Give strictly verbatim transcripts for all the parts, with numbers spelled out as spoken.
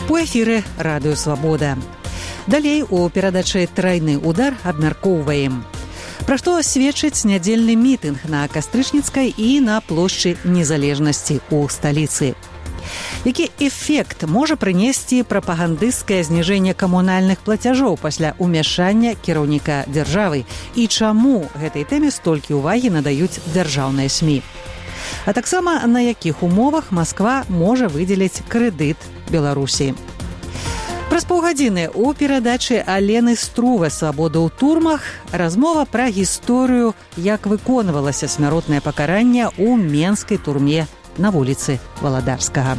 У эфіры радыё «Свабода». Далей у перадачы «Трайны удар» абмяркоўваем. Пра што сведчыць нядзельны мітынг на Кастрычніцкай і на плошчы Незалежнасці ў сталіцы. Які эфект можа прынесці прапагандысцкае зніжэнне камунальных плацяжоў пасля ўмяшання кіраўніка дзяржавы і чаму гэтай тэме столькі ўвагі надаюць дзяржаўныя СМІ? А таксама на якіх умовах Масква можа выдзеліць крэдыт Беларусі. Праз паўгадзіны ў перадачы Алены Струве «Свабода ў турмах» размова пра гісторыю, як выконвалася смяротнае пакаранне ў менскай турме на вуліцы Валадарскага.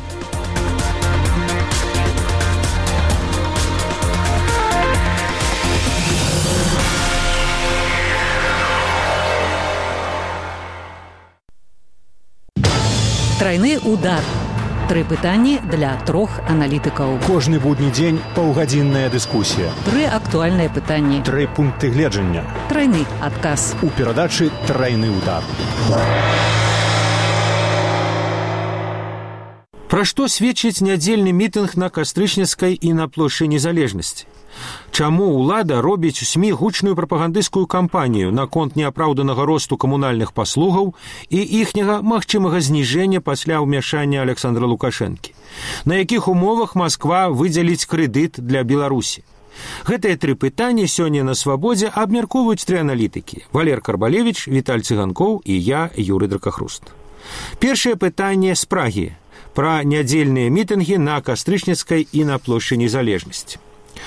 Трайны удар. Тры пытанні для трох аналітыкаў. Кожны будні дзень паўгадзінная дыскусія. Тры актуальныя пытанні. Тры пункты гледжання. Трайны адказ. У перадачы «Трайны удар». Пра што сведчыць нядзельны мітынг на Кастрычніцкай і на плошчы Незалежнасці? Чаму ўлада робіць у СМІ гучную прапагандысцкую кампанію наконт неапраўданага росту камунальных паслугаў і іхняга магчымага зніжэння пасля ўмяшання Александра Лукашэнкі? На якіх умовах Масква выдзеліць крэдыт для Беларусі? Гэтыя тры пытанні сёння на «Свабодзе» абмяркоўваюць тры аналітыкі: Валер Карбалевіч, Віталь Цыганкоў і я, Юрый Дракахруст. Першае пытанне з Прагі пра нядзельныя мітынгі на Кастрычніцкай і на плошчы Незалежнасці.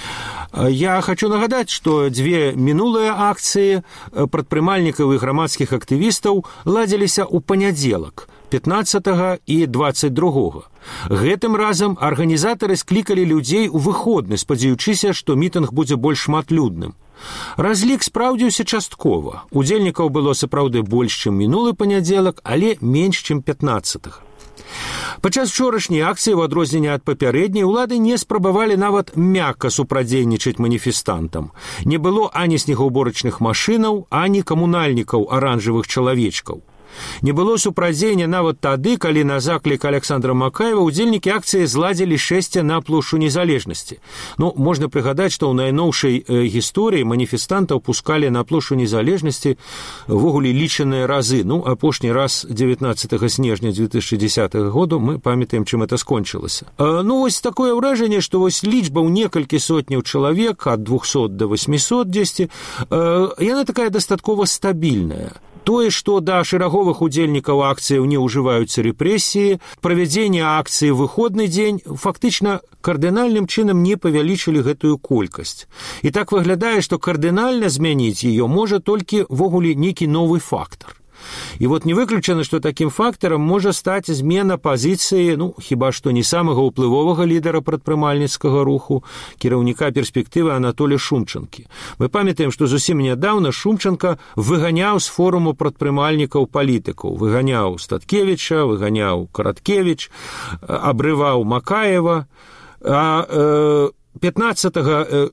Я хочу нагадаць, што дзве мінулыя акцыі прадпрымальнікаў і грамадскіх актывістаў ладзіліся ў панядзелак, пятнаццатага і дваццаць другога. Гэтым разам арганізатары склікалі людзей у выходны, спадзяючыся, што мітынг будзе больш шматлюдным. Разлік спраўдзіўся часткова. Удзельнікаў было сапраўды больш, чым мінулы панядзелак, але менш, чым пятнаццатага. Падчас учорашняй акцыі, у адрозненне ад папярэдняй, улады не спрабавалі нават мякка супрадзейнічаць маніфестантам. Не было ані снегаўборачных машынаў, ані камунальнікаў аранжавых чалавечкаў. Не было супрадзеяння нават тады, калі на заклік Александра Макаева удзельнікі акцыі зладзілі шэсце на плошчу Незалежнасці. Ну, можна прыгадаць, што ў найноўшай э, гісторыі маніфестантаў пускалі на плошчу Незалежнасці ввогуле лічаныя разы. Ну, апошні раз дзевятнаццатага снежня дзве тысячы дзесятага году мы памятаем, чым это скончылася. Э, ну, вось такое ўражанне, што вось лічба ў некалькі сотняў чалавек, ад двухсот да восьмісот дзесьці, э, яна такая дастаткова стабільная. Тое, што да шэраговых удзельнікаў акцыяў не ўжываюцца рэпрэсіі, правядзенне акцыі ў выходны дзень фактычна кардынальным чынам не павялічылі гэтую колькасць. І так выглядае, што кардынальна змяніць яе можа толькі ввогуле нейкі новы фактар. І вот не выключана, што такім фактарам можа стаць змена пазіцыі, ну, хіба што не самага ўплывовага лідара прадпрымальніцкага руху, кіраўніка перспектывы Анатолія Шумчанкі. Мы памятаем, што зусім нядаўна Шумчанка выганяў з форуму прадпрымальнікаў палітыкаў. Выганяў Статкевіча, выганяў Караткевіч, абрываў Макаева. А пятнаццатага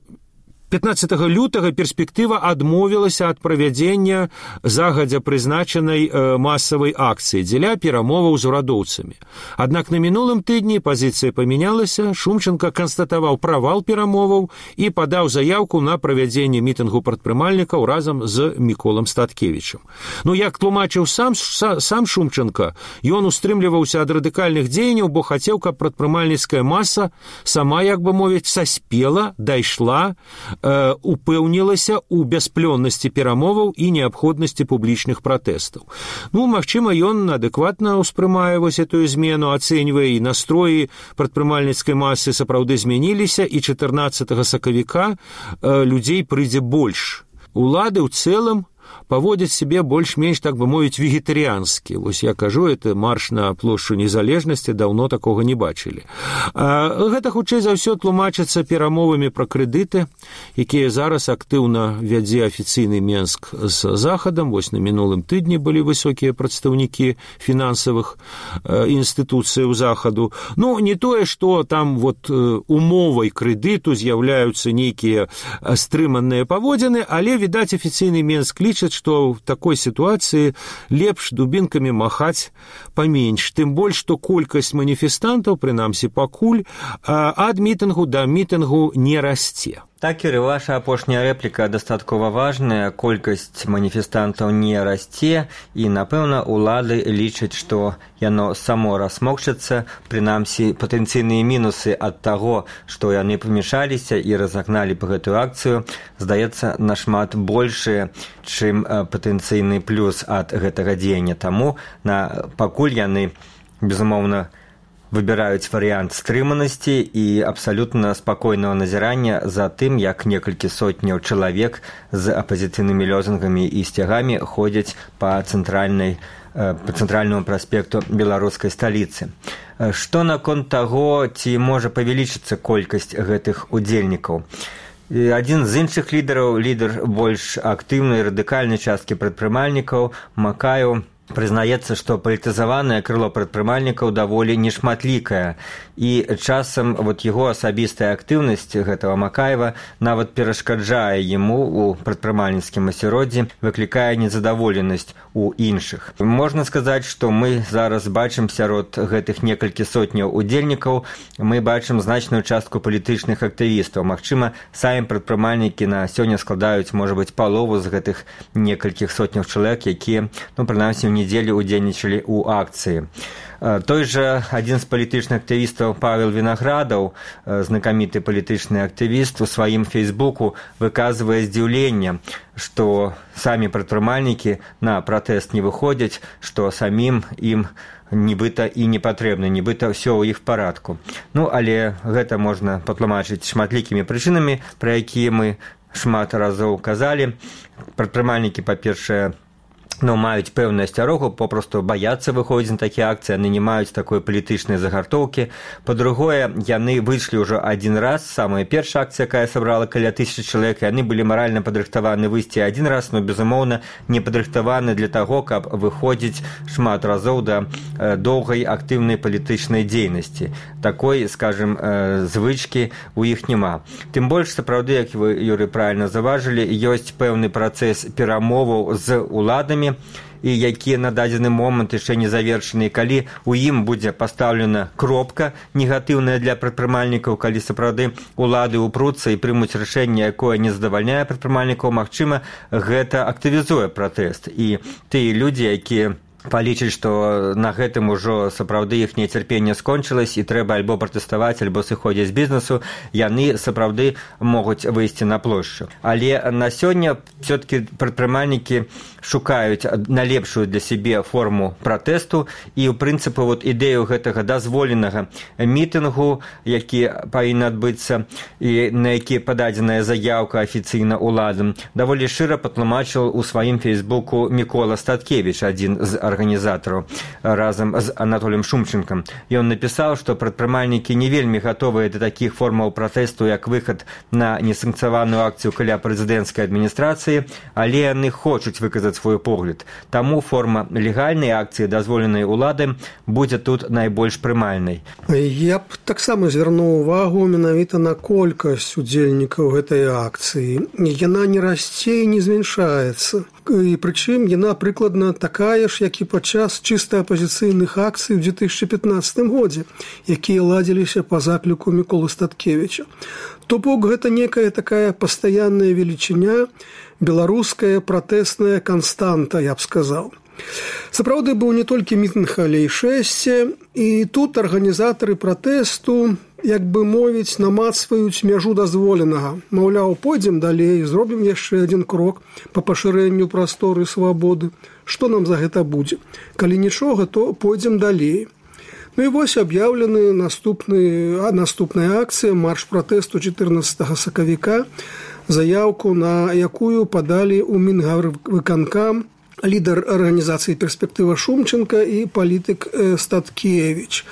лютага перспектыва адмовілася ад правядзення загадзя прызначанай э, масавай акцыі дзеля перамоваў з урадоўцамі. Аднак на мінулым тыдні пазіцыя памянялася, Шумчанка канстатаваў правал перамоваў і падаў заяўку на правядзенне мітынгу прадпрымальнікаў разам з Міколам Статкевічам. Ну, як тлумачыў сам, сам Шумчанка, ён устрымліваўся ад радыкальных дзеянняў, бо хацеў, каб прадпрымальніцкая маса сама, як бы мовіць, саспела, дайшла, упэўнілася ў бясплённасці перамоваў і неабходнасці публічных пратэстаў. Ну, магчыма, ён адэкватна ўспрымае вось этую змену, ацэньвае, і настроі прадпрымальніцкай масы сапраўды змяніліся, і чатырнаццатага сакавіка людзей прыйдзе больш. Улады ў цэлым паводзяць сябе больш-менш, так бы мовіць, вегетарыянскі. Вось я кажу, это марш на плошчу Незалежнасці, даўно такога не бачылі. А гэта хутчэй за ўсё тлумачыцца перамовамі пра крэдыты, якія зараз актыўна вядзе афіцыйны Менск з Захадам. Вось на мінулым тыдні былі высокія прадстаўнікі фінансавых э, інстытуцыяў Захаду. Ну, не тое, што там вот э, умовай крэдыту з'яўляюцца нейкія стрыманыя паводзіны, але, відаць, афіцыйны Менск лічыць, лічаць, што в такой сітуацыі лепш дубінкамі махаць паменш. Тым больш, што колькасць маніфестантаў, прынамсі пакуль, ад мітынгу да мітынгу не расце. Так, Юрий, ваша апошняя рэпліка дастаткова важная. Колькасць маніфестантаў не расце, і, напэўна, улады лічаць, што яно само расмокчацца, прынамсі патэнцыйныя мінусы ад таго, што яны памешаліся і разагналі па гэтую акцыю, здаецца, нашмат большыя, чым патэнцыйны плюс ад гэтага дзеяння. Таму на пакуль яны, безумоўна, выбіраюць варыянт стрыманасці і абсалютна спакойнага назірання за тым, як некалькі сотняў чалавек з апазіцыйнымі лозунгамі і сцягамі ходзяць па цэнтральнай по цэнтральнаму праспекту беларускай сталіцы. Што наконт таго, ці можа павялічыцца колькасць гэтых удзельнікаў? Адзін з іншых лідараў, лідар больш актыўнай радыкальнай часткі прадпрымальнікаў, Макаеў, прызнаецца, што палітызаванае крыло прадпрымальнікаў даволі нешматлікае, і часам вот яго асабістая актыўнасць гэтага Макаева нават перашкаджае яму у прадпрымальніцкім асяроддзі, выклікае незадаволенасць у іншых. Можна сказаць, што мы зараз бачым сярод гэтых некалькі сотняў удзельнікаў, мы бачым значную частку палітычных актывістаў. Магчыма, самі прадпрымальнікі на сёння складаюць, можа быць, палову з гэтых некалькіх сотняў чалавек, якія, ну, прынамсі, ў недзелю удзельнічалі ў акцыі. Той жа адзін з палітычных актывістаў Павел Вінаградаў, знакаміты палітычны актывіст, у сваім фейсбуку выказвае здзіўленне, што самі прадпрымальнікі на пратэст не выходзяць, што самім ім нібыта і не патрэбна, нібыта ўсё ў іх парадку. Ну, але гэта можна патлумачыць шматлікімі прычынамі, пра якія мы шмат разоў казалі. Прадпрымальнікі, па-першае, ну, маюць пэўную асцярогу, попросту баяцца выходзіць на такія акцыі, яны не маюць такой палітычнай загартоўкі. Па-другое, яны выйшлі ўжо адзін раз, самая першая акцыя, якая сабрала каля тысячы чалавек, яны былі маральна падрыхтаваны выйсці адзін раз, но, безумоўна, не падрыхтаваны для таго, каб выходзіць шмат разоў да доўгай актыўнай палітычнай дзейнасці. Такой, скажем, звычкі у іх няма. Тым больш, сапраўды, як вы, Юрый, правильна заважылі, ёсць пэўны працэс перамоваў з уладамі, і якія на дадзены момант яшчэ не завершаны, калі ў ім будзе пастаўлена кропка негатыўная для прадпрымальнікаў, калі сапраўды улады ўпруцца і прымуць рашэнне, якое не задавальняе прадпрымальнікаў, магчыма, гэта актывізуе пратэст. І тыя людзі, якія палічыць, што на гэтым ужо сапраўды іх нецярпенне скончылась і трэба альбо пратэставаць, альбо сыходзіць з бізнесу, яны сапраўды могуць выйсці на плошчу. Але на сёння все-таки прадпрымальнікі шукаюць найлепшую для сябе форму пратэсту, і ў прынцыпе вот ідэю гэтага дазволенага мітынгу, які павінен адбыцца і на які пададзеная заяўка афіцыйна уладам, даволі шыра патлумачыў у сваім фейсбуку Мікола Статкевіч, адзін з арганізатараў, разам з Анатоліем Шумченкам. Ён напісаў, што прадпрымальнікі не вельмі гатовыя да такіх формаў пратэсту, як выхад на несанкцыяваную акцыю каля прэзідэнцкай адміністрацыі, але яны хочуць выказаць свой погляд. Таму форма легальнай акцыі, дазволенай уладам, будзе тут найбольш прымальнай. Я б таксама звярнуў увагу менавіта на колькасць удзельнікаў гэтай акцыі. Яна не расце і не змяншаецца. І прычым яна прыкладна такая ж, як і падчас чыста апазіцыйных акцый у две тысячи пятнадцатым годзе, якія ладзіліся па закліку Міколы Статкевіча. То бок гэта некая такая пастаянная велічыня, беларуская пратэсная канстанта, я б сказаў. Сапраўды быў не толькі мітынг, але і шэсце, і тут арганізатары пратэсту, як бы мовіць, намацваюць мяжу дазволенага. Маўляў, пойдзем далей, зробім яшчэ адзін крок па пашырэнню прасторы свабоды. Што нам за гэта будзе? Калі нічога, то пойдзем далей. Ну і вось аб'яўлены наступны, наступная акцыя, марш пратэсту чатырнаццатага сакавіка, заяўку, на якую падалі ў Мінгарвыканкам лідар арганізацыі «Перспектыва» Шумченка і палітык Статкевіч.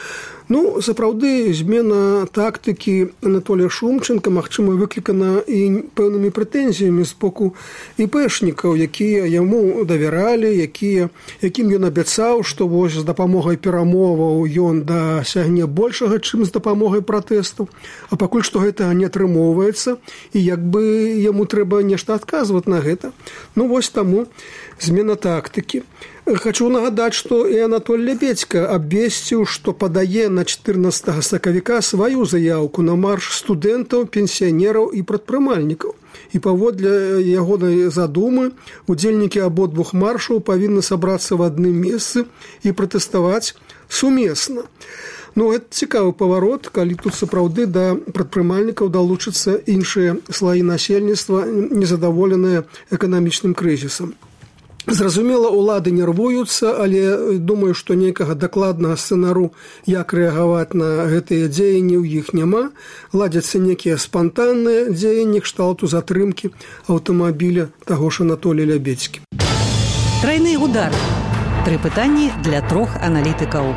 Ну, сапраўды, змена тактыкі Анатолія Шумченка, магчыма, выклікана і пэўнымі прэтэнзіямі з боку іпэшнікаў, якія яму давяралі, якія, якім ён абяцаў, што вось з дапамогай перамоваў ён дасягне большага, чым з дапамогай пратэстаў. А пакуль што гэтага не атрымоўваецца, і як бы яму трэба нешта адказваць на гэта. Ну, вось таму змена тактыкі. Хочу нагадаць, што і Анатоль Лебедзька абвесціў, што падае на чатырнаццатага сакавіка сваю заяўку на марш студэнтаў, пенсіянераў і прадпрымальнікаў. І паводле ягонай задумы удзельнікі абодвух маршаў павінны сабрацца в адным месцы і пратэставаць сумесна. Ну, гэта цікавы паварот, калі тут сапраўды да прадпрымальнікаў далучацца іншыя слаі насельніцтва, незадаволеныя эканамічным крызісам. Зразумела, улады нервуюцца, але думаю, што нейкага дакладнага сцэнару, як рэагаваць на гэтыя дзеянні, ў іх няма. Ладзяцца некія спантанныя дзеянні кшталту затрымкі аўтамабіля таго ж Анатолія Лебедзькі. Трайны удар. Тры пытанні для трох аналітыкаў.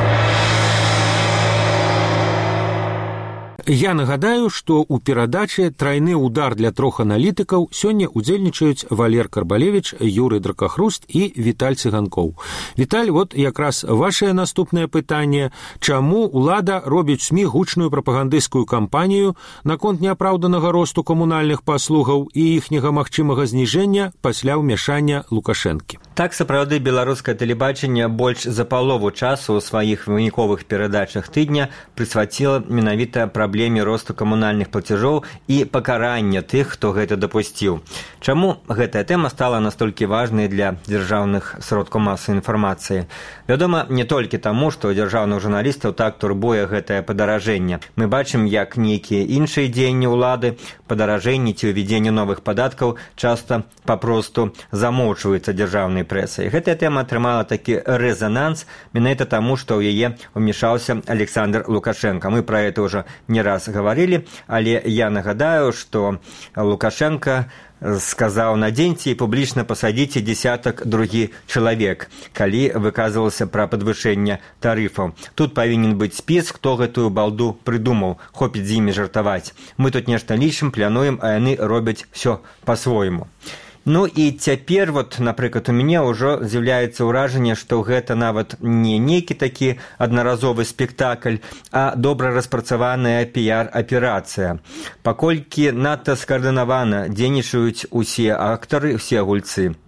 Я нагадаю, што ў перадаче «Трайны удар для трох аналітыкаў» сёння удзельнічаюць Валер Карбалевіч, Юрый Дракахруст і Віталь Цыганкоў. Віталь, вот якраз вашае наступнае пытанне. Чаму ўлада робіць СМІ гучную прапагандысцкую кампанію наконт неапраўданага росту камунальных паслугаў і іхняга магчымага зніжэння пасля ўмяшання Лукашэнкі? Так, сапраўды, беларускае тэлебачанне больш за палову часу ў сваіх выніковых перадачах тыдня прысвяціла менавіта праблеме росту камунальных плацяжоў і пакарання тых, хто гэта дапусціў. Чаму гэтая тэма стала настолькі важнай для дзяржаўных сродкаў масавай інфармацыі? Вядома, не толькі таму, што дзяржаўных журналістаў так турбуе гэтае падаражэнне. Мы бачым, як нейкія іншыя дзеянні ўлады, падаражэнні ці ўвядзенне новых падаткаў часта папросту замоўчваюцца дзяржаўнай прэсай. Гэтая тэма атрымала такі рэзананс менавіта таму, што ў яе ўмешаўся Александр Лукашенко. Мы пра гэта ўжо не раз гаварылі, але я нагадаю, што Лукашенко сказаў: надзеньце і публічна пасадзіце дзесятак другі чалавек, калі выказвалася пра падвышэнне тарыфаў. Тут павінен быць спіс, хто гэтую балду прыдумаў, хопіць з імі жартаваць. Мы тут нешта лічым, плануем, а яны робяць все па-свойму. Ну і цяпер, вот, напрыклад, у мяне ўжо з'яўляецца ўражанне, што гэта нават не нейкі такі аднаразовы спектакль, а добра распрацаваная піяр-аперацыя. Паколькі надта скаардынавана дзейнічаюць усе актары, усе гульцы.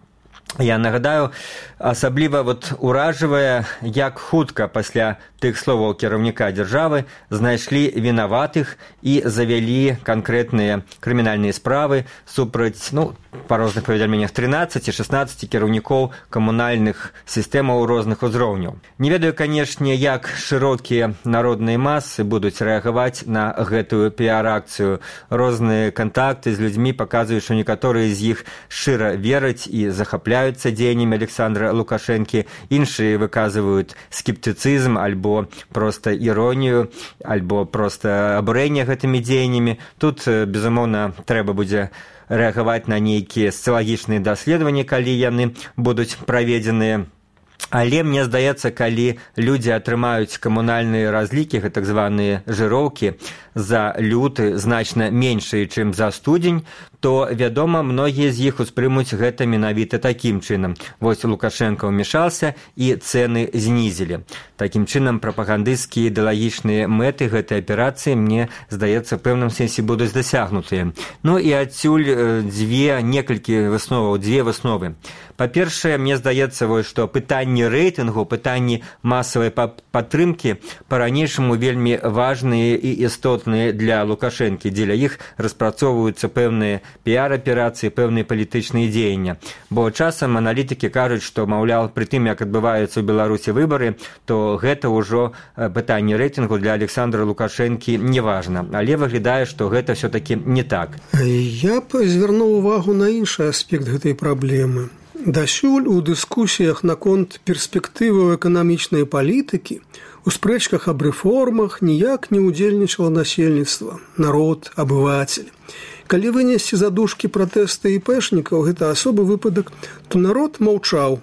Я нагадаю, асабліва вот уражвае, як хутка пасля тых словаў кіраўніка дзяржавы знайшлі вінаватых і завялі канкрэтныя крымінальныя справы супраць, ну, па розных паведамленнях, трынаццаць-шаснаццаць кіраўнікоў камунальных сістэмаў розных узроўняў. Не ведаю, канешне, як шырокія народныя масы будуць рэагаваць на гэтую піар-акцыю. Розныя кантакты з людзьмі паказваюць, што некаторыя з іх шчыра вераць і захапляюцца дзеяннямі Александра Лукашэнкі, іншыя выказваюць скептыцызм альбо проста іронію, альбо проста абурэнне гэтымі дзеяннямі. Тут, безумоўна, трэба будзе рэагаваць на нейкія сацыялагічныя даследаванні, калі яны будуць праведзеныя. Але мне здаецца, калі людзі атрымаюць камунальныя разлікі, так званыя жыроўкі, за люты значна меншыя, чым за студзень, то, вядома, многія з іх успрымуць гэта менавіта такім чынам. Вось Лукашенко ўмешаўся і цэны знізілі. Такім чынам, прапагандысцкія ідэалагічныя мэты гэтай аперацыі, мне здаецца, в пэўным сэнсе будуць дасягнутыя. Ну і адсюль дзве, некалькі высноваў, дзве высновы. Па-першае, мне здаецца, вось, што пытанні рэйтынгу, пытанні масавай падтрымкі па-ранейшаму вельмі важныя і істотныя для Лукашэнкі. Дзеля іх распрацоўваюцца пэўныя піар-аперацыі, пэўныя палітычныя дзеяння. Бо часам аналітыкі кажуць, што, маўляў, пры тым, як адбываюцца ў Беларусі выбары, то гэта ўжо пытанне рэйтынгу для Александра Лукашэнкі не важна. Але выглядае, што гэта все-таки не так. Я б звярнуў увагу на іншы аспект гэтай праблемы. Дасюль у дыскусіях наконт перспектывы эканамічнай палітыкі, у спрэчках аб рэформах ніяк не ўдзельнічала насельніцтва, народ, абывацель. Калі вынесці задушкі пратэста іпэшнікаў, гэта асобы выпадак, то народ маўчаў.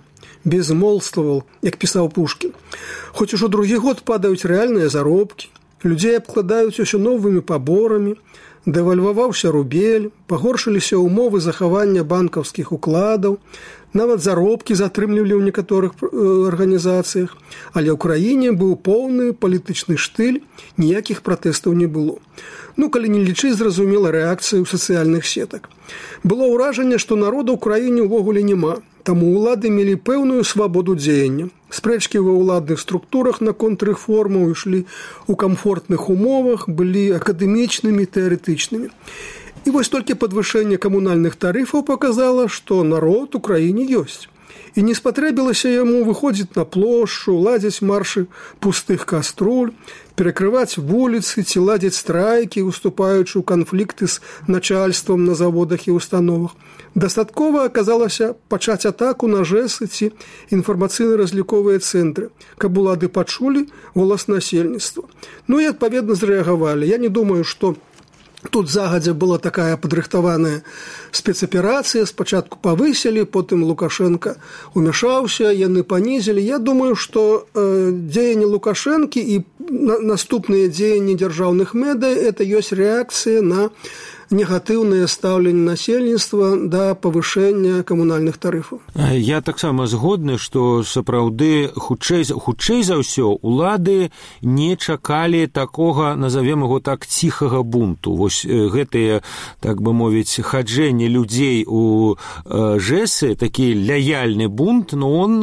безмолвствовал, як пісаў Пушкін. Хоць ужо другі год падаюць рэальныя заробкі, людзей абкладаюць усё новымі паборамі, дэвальваваўся рубель, пагоршыліся ўмовы захавання банкаўскіх укладаў, нават заробкі затрымлівалі ў некаторых арганізацыях, але ў краіне быў поўны палітычны штыль, ніякіх пратэстаў не было. Ну, калі не лічыць, зразумела, рэакцыю сацыяльных сетак. Было ўражанне, што народа ў краіне ўвогуле няма, таму ўлады мелі пэўную свабоду дзеяння. Спрэчкі ва ўладных структурах наконт рэформаў ішлі ў камфортных умовах, былі акадэмічнымі, тэарэтычнымі. І вось толькі падвышэнне камунальных тарыфаў паказала, што народ у краіне ёсць. І не спатрэбілася яму выходзіць на плошчу, ладзіць маршы пустых каструль, перакрываць вуліцы ці ладзіць страйкі, уступаючы ў канфлікты з начальствам на заводах і установах. Дастаткова аказалася пачаць атаку на ЖЭСы ці інфармацыйна-разліковыя цэнтры, каб улады пачулі голас насельніцтва. Ну і адпаведна зрэагавалі. Я не думаю, што тут загадзя была такая падрыхтаваная спецаперацыя, спачатку павысілі, потым Лукашенко умяшаўся, яны панізілі. Я думаю, што э, дзеянні Лукашэнкі і на, наступныя дзеянні дзяржаўных медыя – это ёсць рэакцыя на негатыўнае стаўленне насельніцтва да павышэння камунальных тарыфаў. Я таксама згодны, што сапраўды хутчэй, хутчэй за ўсё улады не чакалі такога, назовем яго так, ціхага бунту. Вось гэтыя, так бы мовіць, хаджэнне людзей у ЖЭСы, такі лаяльны бунт, но он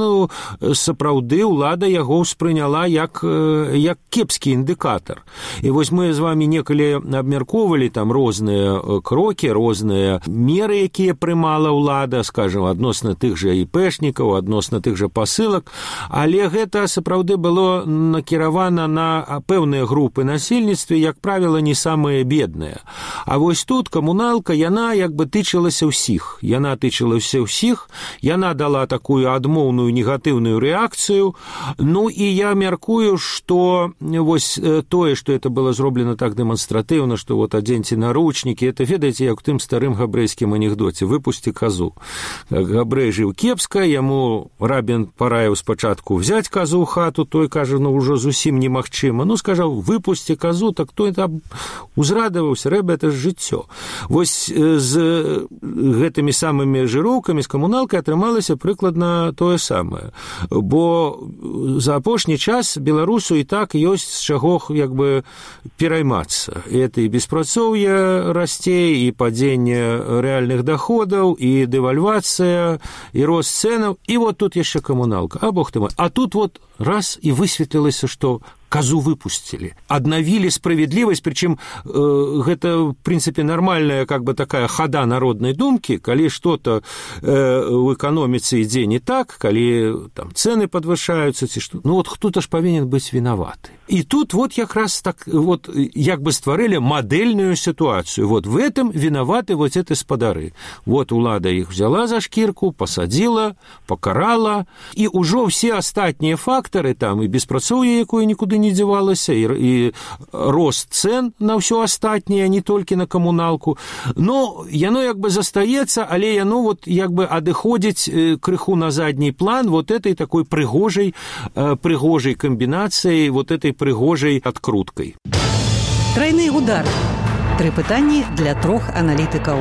сапраўды улада яго ўспрыняла як, як кепскі індыкатар. І вось мы з вамі некалі абмяркоўвалі там розныя крокі, розныя меры, якія прымала ўлада, скажем, адносна тых жа іпэшнікаў, адносна тых жа пасылак, але гэта сапраўды было накіравана на пэўныя групы насельніцтва, як правіла, не самыя бедныя. А вось тут камуналка, яна як бы тычылася ўсіх. Яна тычылася ўсіх, яна дала такую адмоўную негатыўную рэакцыю. Ну і я мяркую, што вось тое, што это было зроблена так дэманстратыўна, што вот адзеньце наручнікі, это, ведаеце, як у тым старым габрэйскім анекдоце, выпусці казу. Габрэй жыў кепска, яму рабін параіў спачатку взяць казу ў хату, той кажа, ну ўжо зусім немагчыма. Ну, скажаў, выпусці казу, так той там узрадаваўся, рэбе, это ж жыццё. Вось з гэтымі самымі жыроўкамі, з камуналкай атрымалася прыкладна тое самае. Бо за апошні час беларусу і так ёсць з чаго, як бы, пераймацца. Это і беспрацоўе расце, і падзенне рэальных даходаў, і дэвальвацыя, і рост цэнаў, і вот тут яшчэ камуналка. А бог ты мой. А тут вот раз і высветлілася, што казу выпусцілі. Аднавілі справедлівасць, прычым э, гэта, в прынцыпе, нармальная как бы такая хада народнай думкі, калі што-то э, ў эканоміцы ідзе не так, калі там цэны падвышаюцца, ці што. Ну вот хто-то ж павінен быць вінаваты. І тут вот якраз так вот як бы стварылі мадэльную сітуацыю. Вот в этом вінаваты вот эти спадары. Вот улада іх взяла за шкірку, пасадзіла, пакарала, і ўжо ўсе астатнія фактары, там і беспрацоўе, якое нікуды не дзявалася, і, і рост цэн на ўсё астатняе, не толькі на камуналку. Но яно як бы застаецца, але яно вот як бы адыходзіць крыху на задні план вот этой такой прыгожай, прыгожай камбінацыяй, вот этой прыгожай адкруткай. Тройны удар. Тры пытанні для трох аналітыкаў.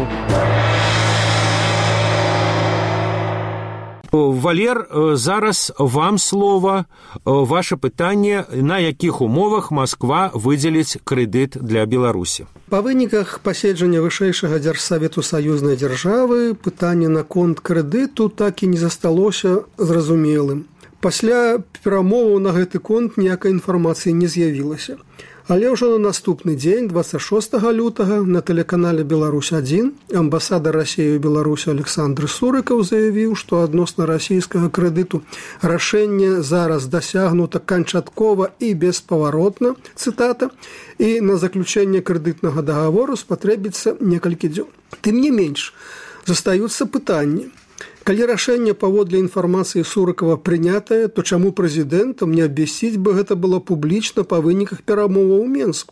Валер, зараз вам слово. Ваше пытанне, на якіх умовах Москва выдзеліць крэдыт для Беларусі? Па выніках паседжання вышэйшага дзяржсавету саюзнай дзяржавы пытанне наконт крэдыту так і не засталося зразумелым. Пасля перамоваў на гэты конт ніякай інфармацыі не з'явілася. Але ўжо на наступны дзень, дваццаць шостага лютага, на тэлеканале «Беларусь адзін» амбасадар Расіі ў Беларусі Александр Сурыкаў заявіў, што адносна расійскага крэдыту рашэнне зараз дасягнута канчаткова і беспаваротна, цытата, і на заключэнне крэдытнага дагавору спатрэбіцца некалькі дзён. Тым не менш, застаюцца пытанні. Калі рашэнне паводле інфармацыі Сурыкава прынятае, то чаму прэзідэнтам не абвясціць бы гэта было публічна па выніках перамоваў у Менску?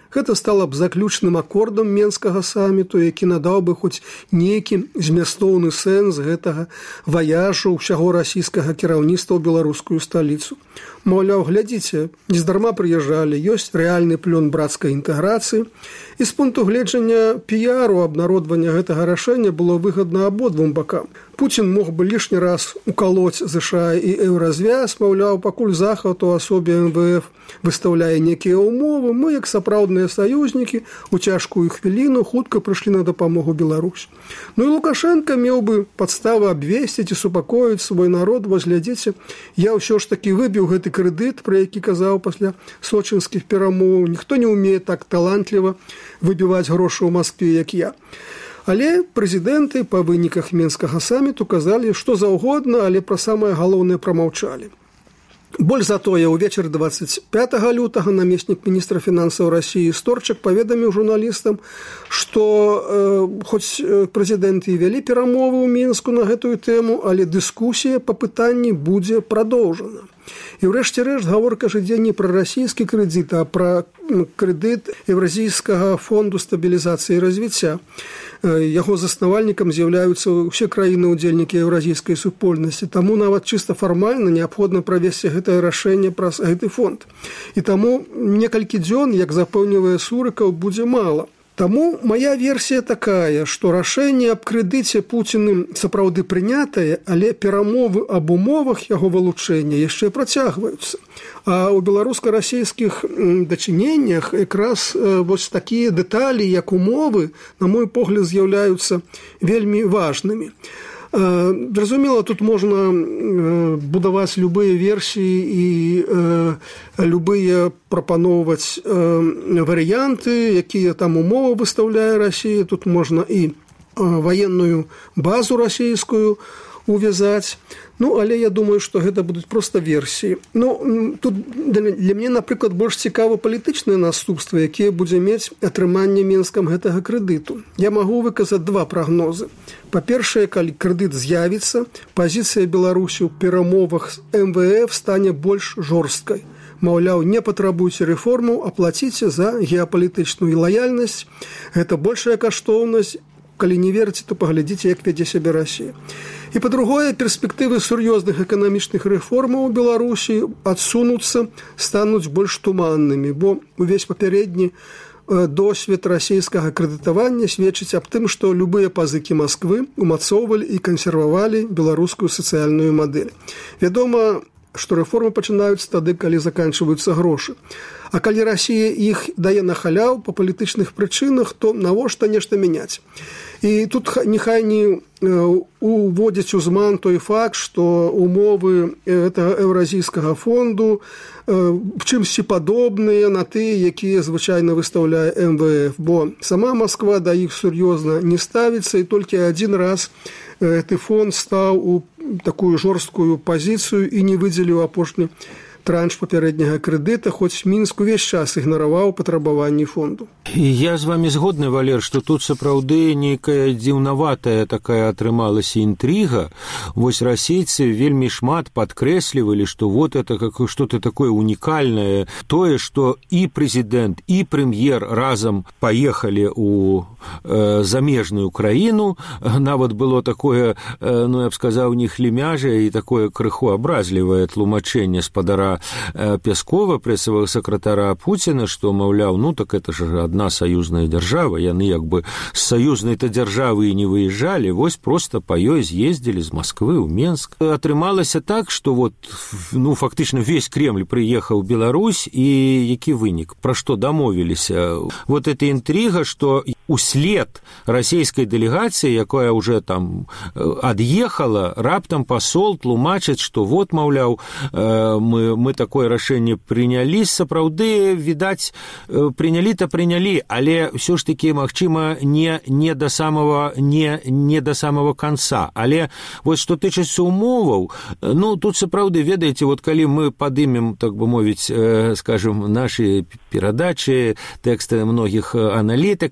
Гэта стала б заключным акордам Менскага саміту, які надаў бы хоць нейкі змястоўны сэнс гэтага ваяжу ўсяго расійскага кіраўніцтва ў беларускую сталіцу. Маўляў, глядзіце, нездарма прыязджалі, ёсць рэальны плён брацкай інтэграцыі, і з пункту гледжання піяру абнародвання гэтага рашэння было выгадна абодвум бакам. Пуцін мог бы лішні раз укалоць ЗША і еўразвяз, маўляў, пакуль Захад у асобе эм вэ эф выстаўляе некія ўмовы, мы, як сапраўдныя саюзнікі, у цяжкую хвіліну хутка прыйшлі на дапамогу Беларусь. Ну і Лукашенко меў бы падставы абвесціць і супакоіць свой народ, вось глядзіце, я ўсё ж такі выбіў гэты крэдыт, пра які казаў пасля сочынскіх перамоў. Ніхто не ўмее так талантліва выбіваць грошы ў Маскве, як я. Але прэзідэнты па выніках Менскага саміту казалі, што заўгодна, але пра самае галоўнае прамаўчалі. Больш за тое, увечар дваццаць пятага лютага намеснік міністра фінансаў Расіі Сторчак паведаміў журналістам, што э, хоць прэзідэнты і вялі перамовы ў Мінску на гэтую тэму, але дыскусія па пытанні будзе прадоўжана. І ўрэшце рэшт гаворка ж ідзе не пра расійскі крэдыт, а пра крэдыт Еўразійскага фонду стабілізацыі і развіцця. Яго заснавальнікам з'яўляюцца ўсе краіны-удзельнікі еўразійскай супольнасці, таму нават чыста фармальна неабходна правесці гэтае рашэнне праз гэты фонд. І таму некалькі дзён, як запэўнівае Сурыкаў, будзе мала. Таму мая версія такая, што рашэнне аб крэдыце Пуціным сапраўды прынятае, але перамовы аб умовах яго вылучэння яшчэ працягваюцца. А ў беларуска-расійскіх дачыненнях якраз вось такія дэталі, як умовы, на мой погляд, з'яўляюцца вельмі важнымі. Зразумела, тут можна будаваць любыя версіі і любыя прапаноўваць варыянты, якія там умовы выстаўляе Расія. Тут можна і ваенную базу расійскую увязаць. Ну, але я думаю, што гэта будуць проста версіі. Ну, тут для мяне, напрыклад, больш цікава палітычныя наступствы, якія будзе мець атрыманне Менскам гэтага крэдыту. Я магу выказаць два прагнозы. Па-першае, калі крэдыт з'явіцца, пазіцыя Беларусі ў перамовах з эм вэ эф стане больш жорсткай. Маўляў, не патрабуйце рэформаў, а плаціце за геапалітычную лаяльнасць. Гэта большая каштоўнасць. Калі не верыце, то паглядзіце, як вядзе сябе Расія. І па-другое, перспектывы сур'ёзных эканамічных рэформаў у Беларусі адсунуцца, стануць больш туманнымі, бо увесь папярэдні досвед расійскага крэдытавання сведчыць аб тым, што любыя пазыкі Масквы умацоўвалі і кансервавалі беларускую сацыяльную мадэль. Вядома, што рэформы пачынаюцца тады, калі заканчваюцца грошы. А калі Расія іх дае на халяў па палітычных прычынах, то навошта нешта мяняць. І тут нехай не уводзіць у зман той факт, што умовы гэтага еўразійскага фонду чымсьці падобныя на тыя, якія звычайна выстаўляе эм вэ эф, бо сама Масква да іх сур'ёзна не ставіцца, і толькі адзін раз гэты фонд стаў у такую жорсткую пазіцыю і не выдзеліў апошні транш папярэдняга крэдыта, хоць Мінск увесь час ігнараваў патрабаванні фонду. Я з вами згодны, Валер, што тут сапраўды нейкая дзіўнаватая такая атрымалася інтрыга. Вось расейцы вельмі шмат падкрэслівалі, што вот это как что-то такое унікальнае. Тое, што і прэзідэнт, і прэм'ер разам паехалі ў э, замежную краіну. Нават было такое, э, ну, я б сказаў, нехлімяжае і такое крыху абразлівае тлумачэнне спадара Пяскова, прэсавага сакратара Пуціна, што, маўляў, ну так это ж адна саюзная дзяржава, яны як бы з саюзнай-то дзяржавы і не выязджалі, вось проста па ёй з'ездзілі з Масквы ў Менск. Атрымалася так, што вот, ну, фактычна весь Кремль прыехаў у Беларусь, і які вынік, пра што дамовіліся. Вот эта інтрыга, што услед расійскай дэлегацыі, якая уже там ад'ехала, раптам пасол тлумачыць, што вот, маўляў, мы мы такое рашэнне прынялі, сапраўды, відаць, прынялі-то прынялі, але ўсё ж такі, магчыма, не, не, да самого, не, не да самого канца. Але вось што тычыцца умоваў, ну, тут сапраўды, ведаеце, вот калі мы падымем, так бы мовіць, э, скажем, нашы перадачы, тэксты многіх аналітыкаў,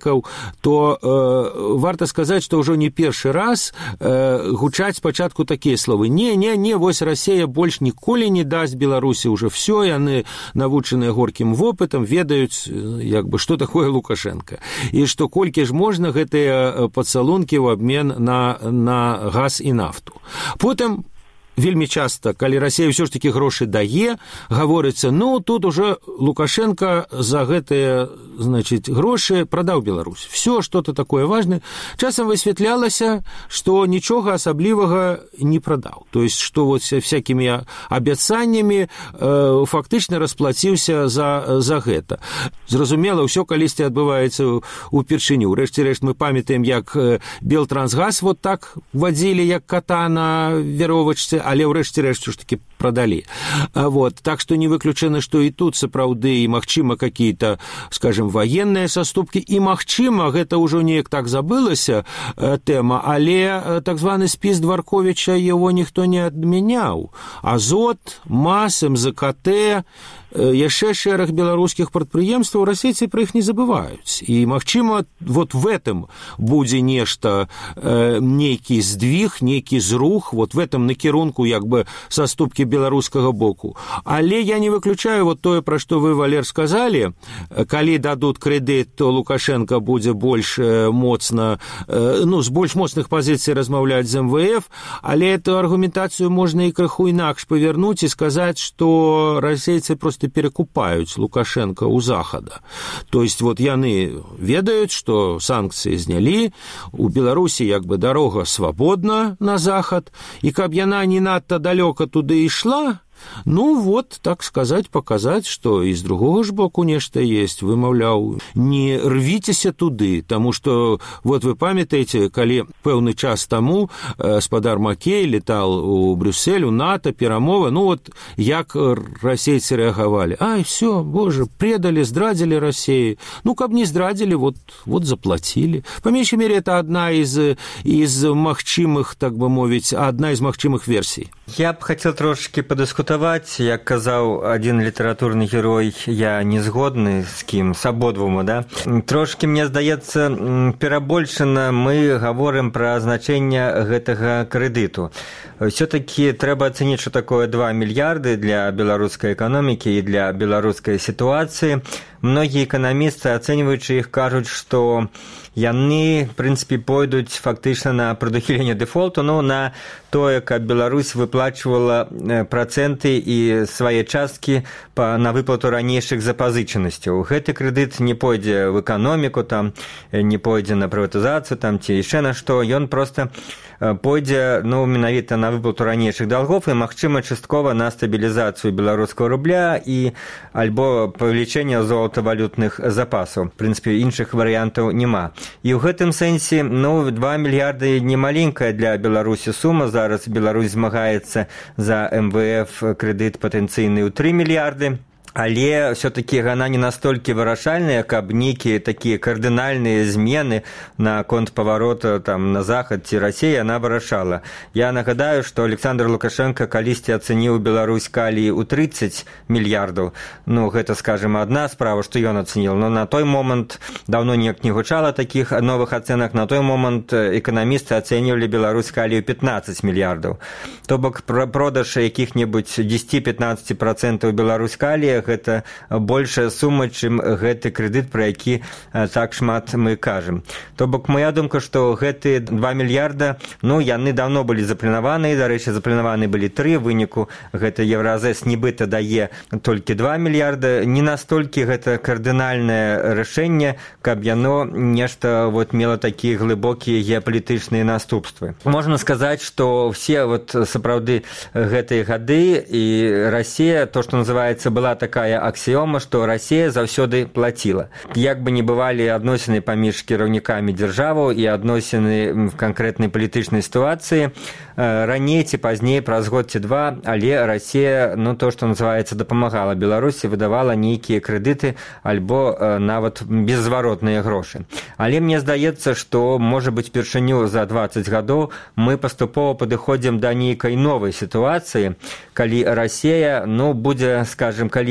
то э, варта сказаць, што ўжо не першы раз э, гучаць спачатку такія словы: не, не, не, вось Расія больш ніколі не дасць Беларусі ўжо все, яны навучаныя горкім вопытам, ведаюць, як бы, што такое Лукашенко. І што колькі ж можна гэтыя пацалункі ў абмен на, на газ і нафту. Потым вельмі часта, калі Расія ўсё ж такі грошы дае, гаворыцца: ну, тут уже Лукашенко за гэтыя, значыць, грошы прадаў Беларусь. Всё што-то такое важнае. Часам высвятлялася, што нічога асаблівага не прадаў. То есть, што вот всякімі абяцаннямі э, фактычна расплаціўся за, за гэта. Зразумела, ўсё калісьці адбываецца упершыню. Урэшце-рэшт мы памятаем, як Белтрансгаз вот так вадзілі, як кота на веровачцы, але ўрэшце-рэшт ж таки прадалі. Вот. Так што не выключана, што і тут сапраўды, і магчыма какие-то, скажем, военныя саступкі, і магчыма, гэта ўжо неяк так забылася э, тэма, але э, так званы спіс Дворковича его ніхто не адмяняў. Азот, МАЗ, МЗКТ, э, яшчэ шэраг беларускіх прадпрыемстваў, расейцы пра іх не забываюць. І магчыма, вот в этом будзе нешта, э, нейкі здвиг, нейкі зрух, вот в этом накірунку як бы саступкі беларускага боку. Але я не выключаю вот тое, пра што вы, Валер, сказалі. Калі дадуць крэдыт, то Лукашенко будзе больш моцна, ну, з больш моцных пазіцый размаўляць з эм вэ эф, але эту аргументацыю можна і крыху інакш павярнуць і сказаць, што расейцы проста перакупаюць Лукашенко ў захада. То есть вот яны ведаюць, што санкцыі знялі, у Беларусі як бы дарога свабодна на захад, і каб яна не надта далёка туды ішла, ну вот, так сказать, показать, что и с другого ж боку нешта есть. Вы, маўляў, не рвіцеся туды, тому что, вот вы памятаеце, калі пэўны час таму спадар Маккей летал у Брюссель, у НАТО, перамова, ну вот, як расейцы рэагавалі. Ай, все, боже, предали, здрадзілі России. Ну, каб не здрадзілі, вот, вот заплатили. По меньшей мере, это одна из, из магчымых, так бы мовіць, одна из магчымых версий. Я б хотел трошки подыскутаваць. Як казаў адзін літаратурны герой, я не згодны з кім, з абодвума, да? Трошкі, мне здаецца, перабольшана мы гаворым пра значэнне гэтага крэдыту. Всё-таки трэба ацаніць, што такое два мільярды для беларускай эканомікі і для беларускай сітуацыі. Многія эканамісты, ацэньваючы іх, кажуць, што яны, в прынцыпе, пойдуць фактычна на прадухіленне дэфолту, ну, на тое, каб Беларусь выплачвала працэнты і свае часткі на выплату ранейшых запазычанасцяў. Гэты крэдыт не пойдзе в эканоміку, там, не пойдзе на прыватызацыю, там, ці яшчэ на што, ён проста пойдзе, ну, менавіта на выплату ранейшых долгов і, магчыма, часткова на стабілізацыю беларускага рубля і альбо павелічэнне золатавалютных запасаў. В прынцыпе, іншых варыянтаў няма. І ў гэтым сэнсе, ну, два мільярды не маленькая для Беларусі сума. Зараз Беларусь змагаецца за эм вэ эф крэдыт патэнцыйны ў тры мільярды. Але все-таки яна не настолькі вырашальная, каб нейкія такія кардынальныя змены на конт паварота там на захад ці Расія яна вырашала. Я нагадаю, што Александр Лукашенко калісьці ацэніў Беларусь калій у трыццаць мільярдаў. Ну, гэта, скажем, адна справа, што ён ацэніў, но на той момант даўно неяк не гучала такіх новых ацэнак, на той момант эканамісты ацэньвалі Беларусь калій у пятнаццаць мільярдаў. То бок продаж якіх-небудзь дзесяць-пятнаццаць процентаў Беларусь калія гэта большая сума, чым гэты крэдыт, пра які так шмат мы кажам. То бок, моя думка, што гэты два мільярда, ну, яны даўно былі запланаваны, дарэчы, запланаваны былі тры, выніку гэта Евразэс нібыта дае толькі два мільярда, не настолькі гэта кардынальнае рашэнне, каб яно нешта вот мела такія глыбокія геапалітычныя наступствы. Можна сказаць, што все вот сапраўды гэтыя гады і Расія, то, што называецца, была такая аксіёма, што Расія заўсёды плаціла. Як бы не бывалі адносіны паміж кіраўнікамі дзяржаваў і адносіны в канкрэтнай палітычнай сітуацыі, раней ці пазней, праз год ці два, але Расія, ну, то, што называецца, дапамагала Беларусі, выдавала нейкія крэдыты альбо нават беззваротныя грошы. Але мне здаецца, што, можа быць, першыню за дваццаць гадоў мы паступова падыходзім да нейкай новай сітуацыі, калі Расія, ну, будзе, скажем, калі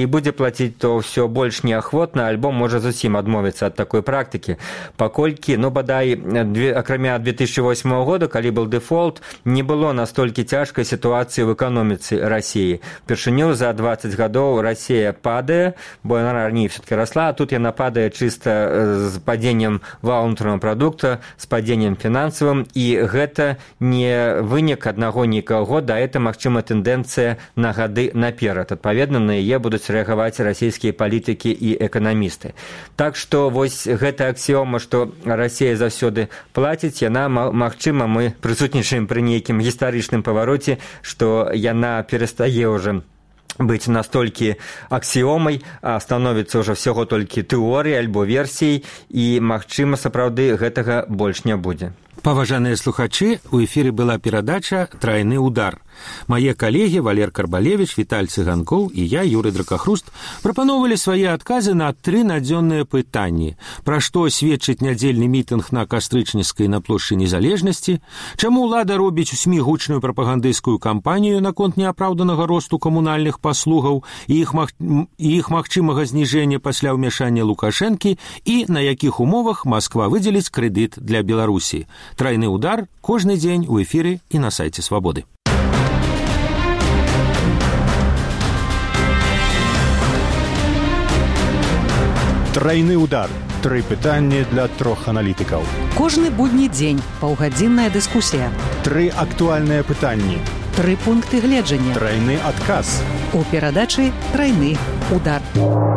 не будзе плаціць, то ўсё больш неахвотна, альбо можа зусім адмовіцца ад такой практыкі. Паколькі, ну, бадай, акрамя две тысячи восьмого года, калі был дэфолт, не было настолькі цяжкай сітуацыі ў эканоміцы Расіі. Упершыню за двадцать гадоў Расія падае, бо яна раней все-таки росла, а тут яна падае чыста з падзеннем валовага ўнутранага прадукта, з падзеннем фінансавым, і гэта не вынік аднаго нейкага года, а это, магчыма, тэндэнцыя на гады наперад. Адпаведна, на яе будуць рэагаваць расійскія палітыкі і эканамісты. Так што вось гэта аксіома, што Расія заўсёды плаціць, яна, магчыма, мы прысутнічаем пры нейкім гістарычным павароце, што яна перастае ўжо быць настолькі аксіомай, а становіцца ўжо всяго толькі тэорыяй альбо версіяй, і, магчыма, сапраўды гэтага больш не будзе. Паважаныя слухачы, у эфіры была перадача «Трайны удар». Мае калегі Валер Карбалевич, Віталь Цыганкоў і я, Юрый Дракахруст, прапановалі свае адказы на тры надзённыя пытанні. Пра што сведчыць нядзельны мітынг на Кастрычніцкай на плошчы Незалежнасці, чаму ўлада робіць у СМІ гучную прапагандысцкую кампанію наконт неапраўданага росту камунальных паслугаў і іх, маг... і іх магчымага зніжэння пасля ўмяшання Лукашэнкі і на якіх умовах Масква выдзеліць крэдыт для Беларусі. «Трайны удар» кожны дзень у эфіры і на сайце Свабоды. Трайны удар. Тры пытанні для трох аналітыкаў. Кожны будні дзень паўгадзінная дыскусія. Тры актуальныя пытанні. Тры пункты гледжання. Трайны адказ. У перадачы «Трайны удар».